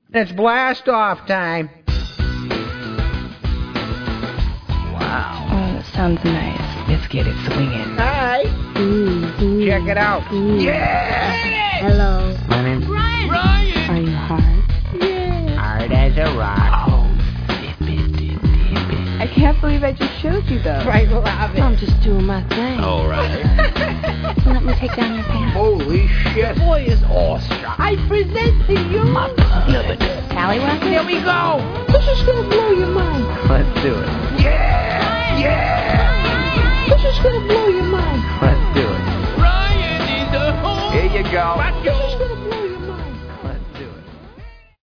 It's blast off time. Wow. Oh, sounds nice. Let's get it swinging. Hi. Check it out. Yeah! Hello. My name's Ryan. Are you hard? Yeah. hard as a rock. Oh, zip it, dip it. I can't believe I just showed you those. Right, love it. I'm just doing my thing. All right. Let me take down your pants. Holy shit. Boy is awestruck. I present to you My beloved. Tallywhacker. Here we go. This is gonna blow your mind.